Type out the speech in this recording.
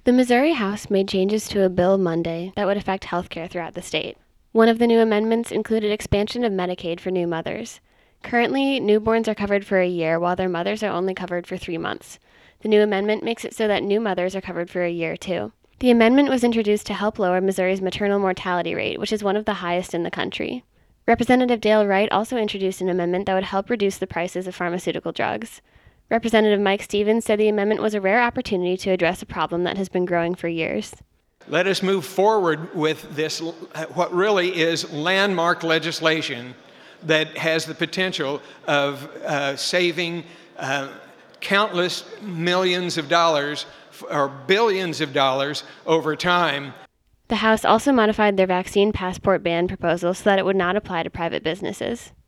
The Missouri House made changes to a bill Monday that would affect health care throughout the state. One of the new amendments included expansion of Medicaid for new mothers. Currently, newborns are covered for a year, while their mothers are only covered for 3 months. The new amendment makes it so that new mothers are covered for a year, too. The amendment was introduced to help lower Missouri's maternal mortality rate, which is one of the highest in the country. Representative Dale Wright also introduced an amendment that would help reduce the prices of pharmaceutical drugs. Representative Mike Stevens said the amendment was a rare opportunity to address a problem that has been growing for years. Let us move forward with this, what really is landmark legislation that has the potential of saving countless millions of dollars or billions of dollars over time. The House also modified their vaccine passport ban proposal so that it would not apply to private businesses.